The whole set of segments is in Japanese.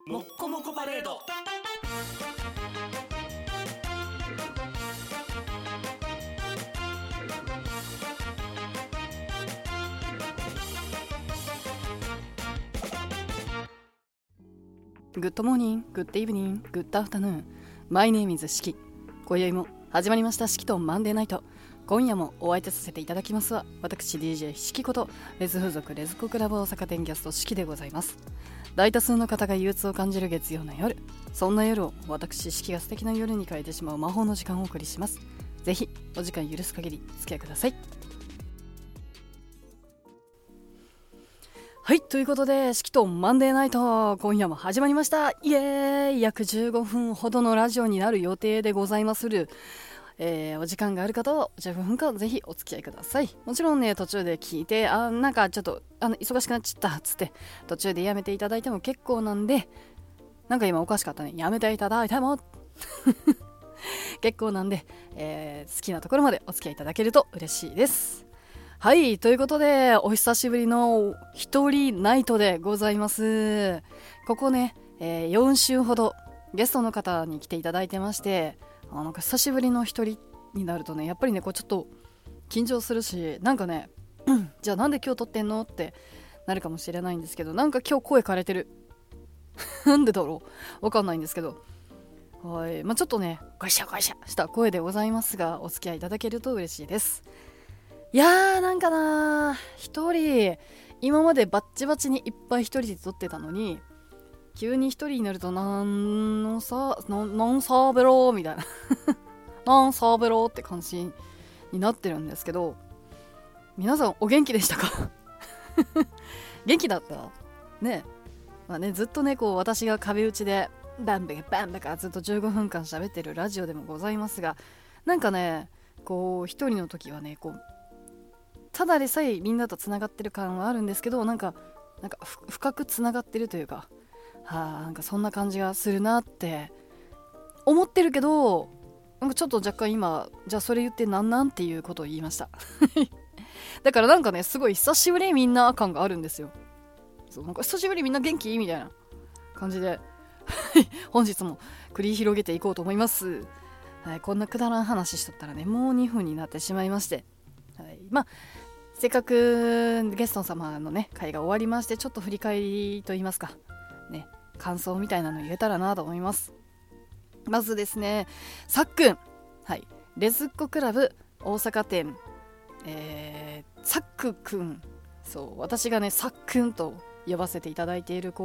もっこもこパレード。 グッドモーニング、グッドイブニング、グッドアフタヌーン。マイネームイズシキ。今宵も始まりましたシキとマンデーナイト。今夜もお相手させていただきますは私 DJ シキことレズ風俗レズコクラブ大阪店キャストシキでございます。大多数の方が憂鬱を感じる月曜の夜、そんな夜を私シキが素敵な夜に変えてしまう魔法の時間をお送りします。ぜひお時間許す限り付き合いください。はい、ということでシキとマンデーナイト、今夜も始まりました。イエーイ。約15分ほどのラジオになる予定でございまする。お時間がある方は15分間ぜひお付き合いください。もちろんね、途中で聞いてなんかちょっと忙しくなっちゃったっつって途中でやめていただいても結構なんで、なんか今おかしかったね、やめていただいても結構なんで、好きなところまでお付き合いいただけると嬉しいです。はい、ということでお久しぶりの一人ナイトでございます。ここね、4週ほどゲストの方に来ていただいてまして、なんか久しぶりの一人になるとね、やっぱりねこうちょっと緊張するし、なんかね、じゃあなんで今日撮ってんのってなるかもしれないんですけど、なんか今日声枯れてるなんでだろう、わかんないんですけど、はい、ちょっとねガシャガシャした声でございますが、お付き合いいただけると嬉しいです。いやー、なんかな、一人今までバッチバチにいっぱい一人で撮ってたのに、急に一人になるとなんサーベローみたいななんサーベローって感じになってるんですけど、皆さんお元気でしたか元気だったね。ずっとねこう私が壁打ちでバンベカずっと15分間喋ってるラジオでもございますが、なんかねこう一人の時はねこうただでさえみんなとつながってる感はあるんですけど、なんか深くつながってるというか、なんかそんな感じがするなって思ってるけど、なんかちょっと若干今じゃあそれ言ってなんていうことを言いましただからなんかねすごい久しぶりみんな感があるんですよ。そうなんか久しぶりみんな元気みたいな感じで本日も繰り広げていこうと思います。はい、こんなくだらん話しとったらねもう2分になってしまいまして、はい、せっかくゲスト様のね会が終わりまして、ちょっと振り返りと言いますかね、感想みたいなの言えたらなと思います。まずですね、さっくん、はい、レズッコクラブ大阪店、さっくくん、そう私がねさっくんと呼ばせていただいているキ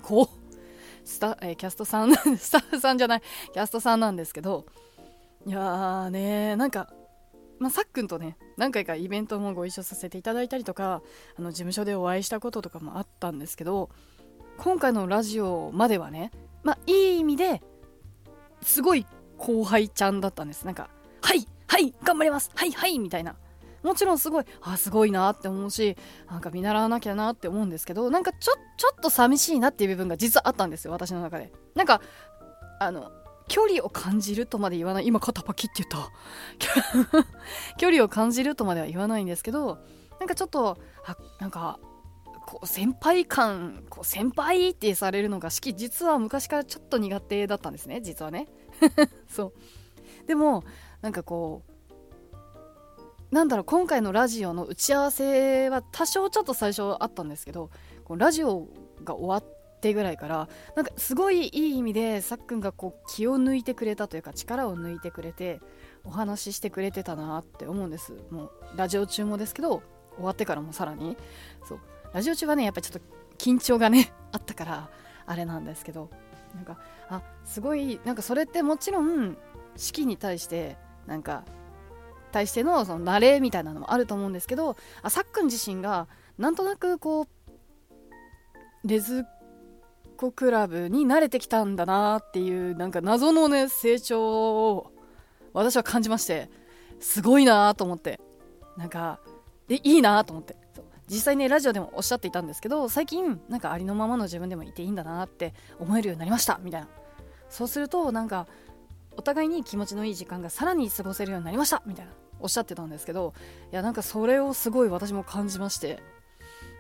ャストさんスタッフさんじゃないキャストさんなんですけど、いやーね、なんかさっくんとね何回かイベントもご一緒させていただいたりとか、事務所でお会いしたこととかもあったんですけど、今回のラジオまではね、いい意味ですごい後輩ちゃんだったんです。なんかはい頑張りますはいみたいな、もちろんすごいすごいなって思うし、なんか見習わなきゃなって思うんですけど、なんかちょっと寂しいなっていう部分が実はあったんですよ、私の中で。なんか距離を感じるとまで言わない、今肩パキって言った距離を感じるとまでは言わないんですけど、なんかちょっとなんかこう先輩感、こう先輩ってされるのが実は昔からちょっと苦手だったんですね、実はねそうでもなんかこうなんだろう、今回のラジオの打ち合わせは多少ちょっと最初あったんですけど、こうラジオが終わってぐらいからなんかすごいいい意味でさっくんがこう気を抜いてくれたというか、力を抜いてくれてお話ししてくれてたなって思うんです。もうラジオ中もですけど終わってからもさらに、そうラジオ中はねやっぱりちょっと緊張がねあったからあれなんですけど、なんかすごいなんかそれってもちろん式に対してなんか対してのその慣れみたいなのもあると思うんですけど、さっくん自身がなんとなくこうレズコクラブに慣れてきたんだなっていうなんか謎のね成長を私は感じまして、すごいなと思って、なんかいいなと思って、実際ねラジオでもおっしゃっていたんですけど、最近なんかありのままの自分でもいていいんだなって思えるようになりましたみたいな、そうするとなんかお互いに気持ちのいい時間がさらに過ごせるようになりましたみたいなおっしゃってたんですけど、いやなんかそれをすごい私も感じまして、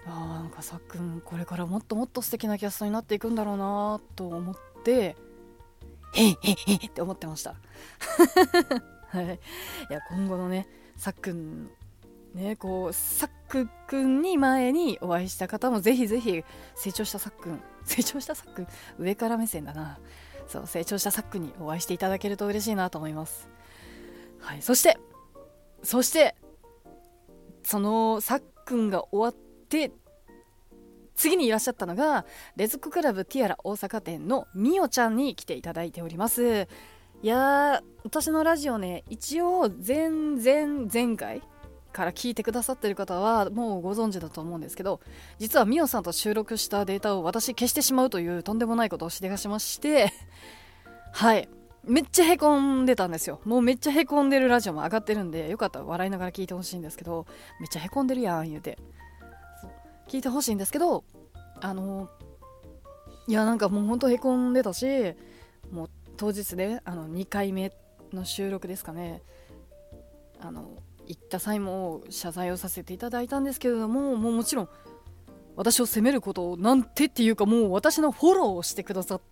なんかさっくんこれからもっともっと素敵なキャストになっていくんだろうなと思ってへっへっへって思ってましたはい、いや今後のねさっくんね、こうサックくんに前にお会いした方もぜひぜひ成長したさっくん上から目線だな。そう成長したさっくんにお会いしていただけると嬉しいなと思います。はい、そしてそのさっくんが終わって次にいらっしゃったのがレズコクラブティアラ大阪店のみおちゃんに来ていただいております。いやー私のラジオね一応前回から聞いてくださってる方はもうご存知だと思うんですけど、実はミオさんと収録したデータを私消してしまうというとんでもないことをしでかしましてはいめっちゃへこんでたんですよ。もうめっちゃへこんでるラジオも上がってるんでよかったら笑いながら聞いてほしいんですけど、めっちゃへこんでるやん言うて聞いてほしいんですけど、いやなんかもうほんとへこんでたし、もう当日ね2回目の収録ですかね、行った際も謝罪をさせていただいたんですけれども、もちろん私を責めることをなんてっていうかもう私のフォローをしてくださって、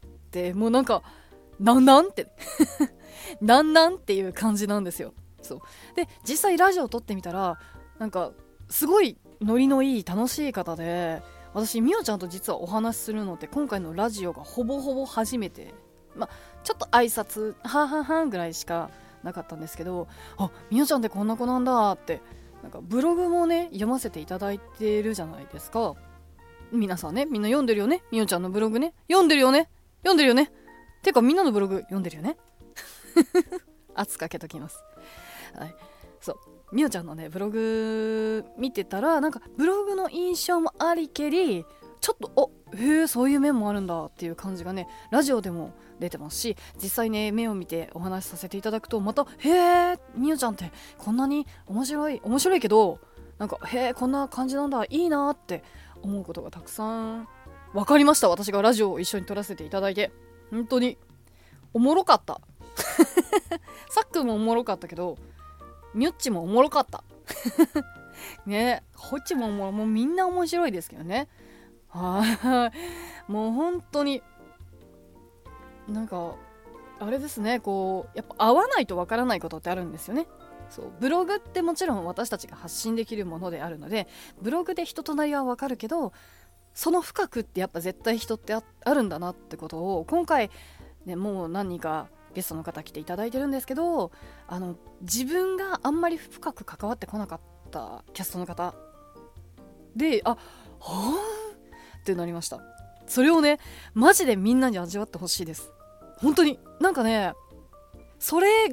もうなんかなんってなんっていう感じなんですよ。そうで実際ラジオを撮ってみたらなんかすごいノリのいい楽しい方で、私みおちゃんと実はお話しするのって今回のラジオがほぼほぼ初めて、ちょっと挨拶はんぐらいしかなかったんですけど、みおちゃんってこんな子なんだって、なんかブログもね読ませていただいてるじゃないですか。皆さんねみんな読んでるよね、みおちゃんのブログね読んでるよねてかみんなのブログ読んでるよね圧かけときます。はい、そうみおちゃんのねブログ見てたらなんかブログの印象もありけりちょっとへえそういう面もあるんだっていう感じがねラジオでも出てますし、実際ね目を見てお話しさせていただくとまたへえみおちゃんってこんなに面白いけどなんかへえこんな感じなんだいいなって思うことがたくさん分かりました。私がラジオを一緒に撮らせていただいて本当におもろかったさっくんもおもろかったけどみょっちもおもろかったね、ほっちももうみんな面白いですけどね。はいもう本当になんかあれですね、こうやっぱ会わないとわからないことってあるんですよね。そうブログってもちろん私たちが発信できるものであるのでブログで人となりはわかるけど、その深くってやっぱ絶対人って あるんだなってことを今回、ね、もう何人かゲストの方来ていただいてるんですけど、自分があんまり深く関わってこなかったキャストの方ではぁってなりました。それをねマジでみんなに味わってほしいです。本当になんかねそれ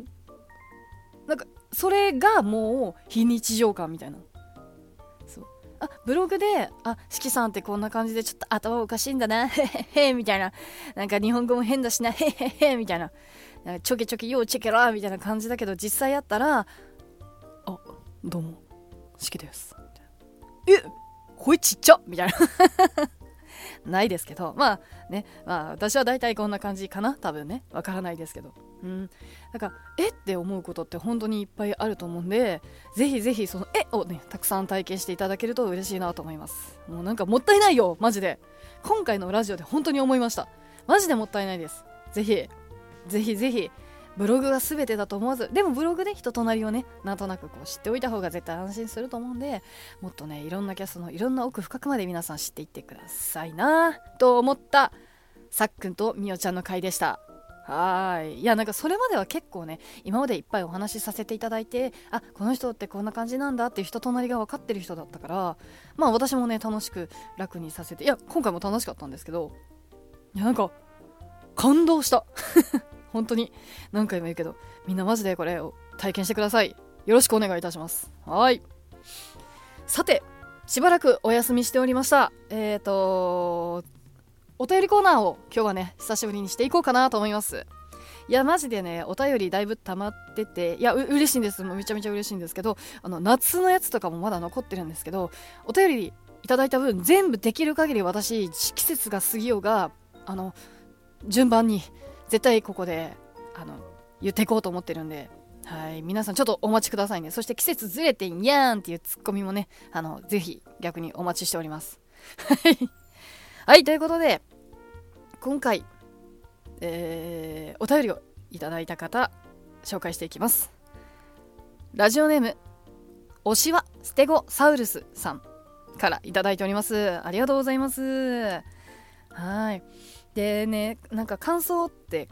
がもう非日常感みたいな。そうブログでしきさんってこんな感じでちょっと頭おかしいんだなへへへみたいな、なんか日本語も変だしなへへへみたいな、ちょけちょけようチェケラみたいな感じだけど、実際やったらどうもしきですみたいな、声ちっちゃみたいなないですけど、私は大体こんな感じかな多分ね、わからないですけど、だからって思うことって本当にいっぱいあると思うんで、ぜひぜひそのをねたくさん体験していただけると嬉しいなと思います。もうなんかもったいないよマジで、今回のラジオで本当に思いました。マジでもったいないです。ぜひぜひブログが全てだと思わず、でもブログで人となりをねなんとなくこう知っておいた方が絶対安心すると思うんで、もっとねいろんなキャストのいろんな奥深くまで皆さん知っていってくださいなと思ったさっくんとみおちゃんの回でした。いやなんかそれまでは結構ね今までいっぱいお話しさせていただいて、この人ってこんな感じなんだっていう人となりが分かってる人だったから、私もね楽しく楽にさせて、今回も楽しかったんですけど、なんか感動した本当に何回も言うけどみんなマジでこれを体験してください。よろしくお願いいたします。さてしばらくお休みしておりました。お便りコーナーを今日はね久しぶりにしていこうかなと思います。いやマジでねお便りだいぶ溜まってて、嬉しいんです。めちゃめちゃ嬉しいんですけど、夏のやつとかもまだ残ってるんですけど、お便りいただいた分全部できる限り私季節が過ぎようが順番に絶対ここで言っていこうと思ってるんで、 はい、皆さんちょっとお待ちくださいね。そして季節ずれてんやーんっていうツッコミもね、ぜひ逆にお待ちしております。はい、ということで、今回、お便りをいただいた方、紹介していきます。ラジオネーム、推しはステゴサウルスさんからいただいております。ありがとうございます。はい。でね、なんか感想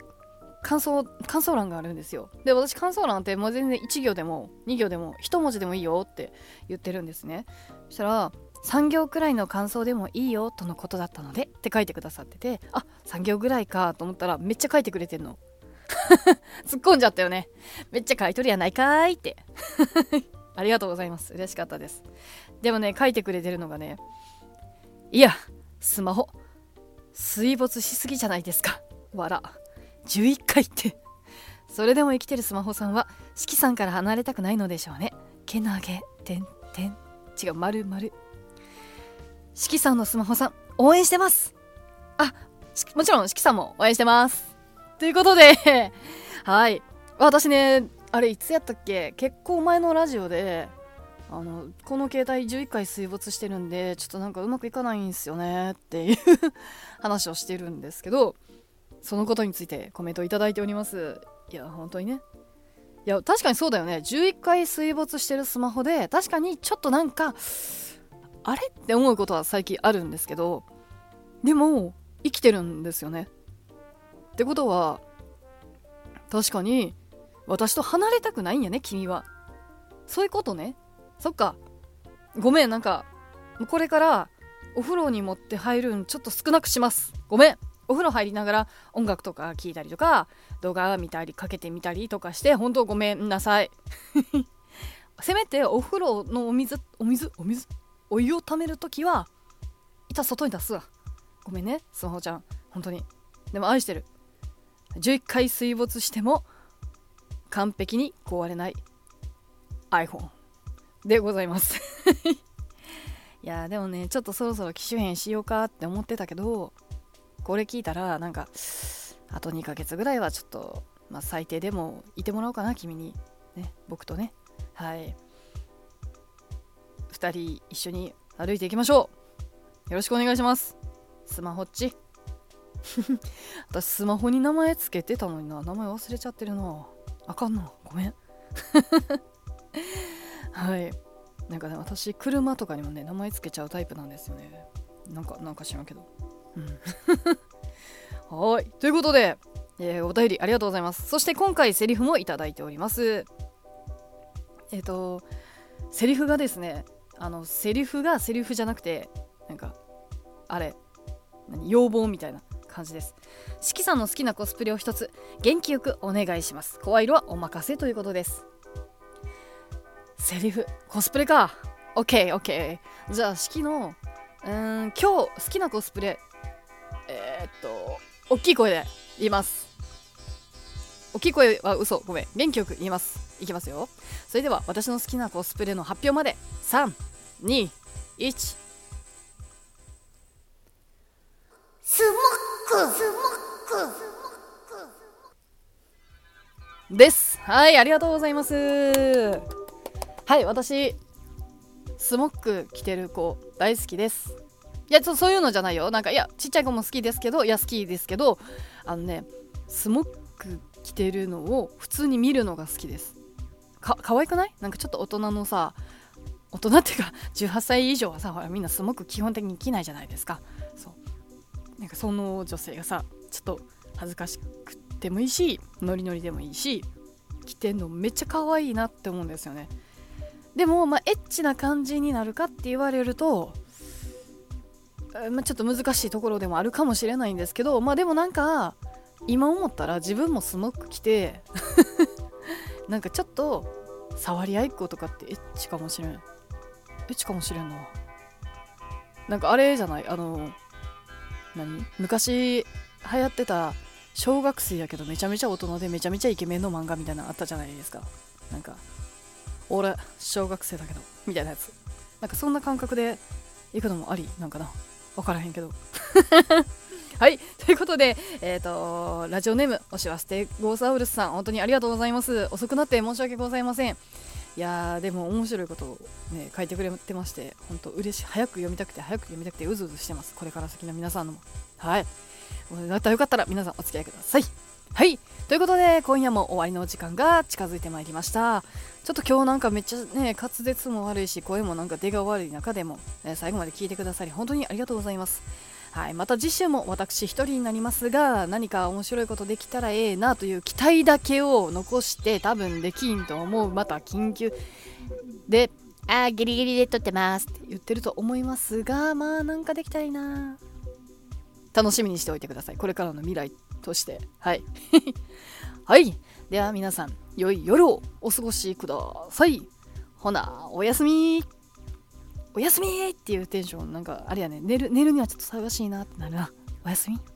欄があるんですよ。で、私感想欄ってもう全然1行でも2行でも1文字でもいいよって言ってるんですね。そしたら3行くらいの感想でもいいよとのことだったのでって書いてくださってて、あ、3行ぐらいかと思ったらめっちゃ書いてくれてんの。突っ込んじゃったよね。めっちゃ書いとるやないかーいってありがとうございます。嬉しかったです。でもね、書いてくれてるのがね、いやスマホ水没しすぎじゃないですか、わら11回ってそれでも生きてるスマホさんは四季さんから離れたくないのでしょうね。けなげてんてん、違う、丸々。四季さんのスマホさん応援してます。あ、もちろん四季さんも応援してますということではい、私ね、あれいつやったっけ、結構前のラジオでこの携帯11回水没してるんでちょっとなんかうまくいかないんすよねっていう話をしてるんですけど、そのことについてコメントをいただいております。いや本当にね、いや確かにそうだよね。11回水没してるスマホで確かにちょっとなんかあれって思うことは最近あるんですけど、でも生きてるんですよね。ってことは確かに私と離れたくないんやね、君は。そういうことね。そっか、ごめん、なんかこれからお風呂に持って入るんちょっと少なくします。ごめん。お風呂入りながら音楽とか聴いたりとか動画見たりかけてみたりとかして本当ごめんなさいせめてお風呂のお湯をためるときはいた外に出すわ。ごめんねスマホちゃん、本当に。でも愛してる。11回水没しても完璧に壊れない iPhone でございますいやでもね、ちょっとそろそろ機種変しようかって思ってたけど、これ聞いたらなんかあと2ヶ月ぐらいはちょっと、最低でもいてもらおうかな、君にね、僕とね。はい、2人一緒に歩いていきましょう。よろしくお願いします。スマホっち私スマホに名前つけてたのにな、名前忘れちゃってるな。あかんな、ごめんはい、なんかね、私車とかにもね名前つけちゃうタイプなんですよね。なんか知らんけど、はい、ということで、お便りありがとうございます。そして今回セリフもいただいております。セリフがですね、セリフがセリフじゃなくて、なんかあれ要望みたいな感じです。しきさんの好きなコスプレを一つ元気よくお願いします。声色はお任せということです。セリフコスプレか。 OK じゃあしきの今日好きなコスプレ、大きい声で言います。大きい声は嘘、ごめん、元気よく言います。いきますよ。それでは私の好きなコスプレの発表まで3、2、1。スモックです。はい、ありがとうございます。はい、私スモック着てる子大好きです。いやそういうのじゃないよ。なんかいやちっちゃい子も好きですけど、いや好きですけど、スモック着てるのを普通に見るのが好きです。可愛くない？なんかちょっと大人のさ、大人っていうか18歳以上はさ、ほらみんなスモック基本的に着ないじゃないですか。そうなんかその女性がさ、ちょっと恥ずかしくてもいいしノリノリでもいいし着てんのめっちゃ可愛いなって思うんですよね。でもエッチな感じになるかって言われると、ちょっと難しいところでもあるかもしれないんですけど、でもなんか今思ったら自分もスモック着てなんかちょっと触り合いっ子とかってエッチかもしれん。エッチかもしれんな。なんかあれじゃない、昔流行ってた小学生やけどめちゃめちゃ大人でめちゃめちゃイケメンの漫画みたいなのあったじゃないですか。なんか俺小学生だけどみたいなやつ。なんかそんな感覚で行くのもありなんかな、分からへんけどはい、ということで、ラジオネームおしわステゴーサウルスさん、本当にありがとうございます。遅くなって申し訳ございません。いやー、でも面白いことを、ね、書いてくれてまして、本当嬉しい。早く読みたくてうずうずしてます。これから先の皆さんのも。はい。だったらよかったら皆さんお付き合いください。はい。ということで、今夜も終わりのお時間が近づいてまいりました。ちょっと今日なんかめっちゃね、滑舌も悪いし、声もなんか出が悪い中でも、最後まで聞いてくださり、本当にありがとうございます。はい。また次週も私一人になりますが、何か面白いことできたらええなという期待だけを残して、多分できんと思う。また緊急で、ギリギリで撮ってますって言ってると思いますが、まあなんかできたらいいな。楽しみにしておいてください。これからの未来として。はい。はい。では皆さん、良い夜をお過ごしください。ほな、おやすみ。おやすみっていうテンション、なんかあれやね、寝るにはちょっと騒がしいなってなるな。おやすみ。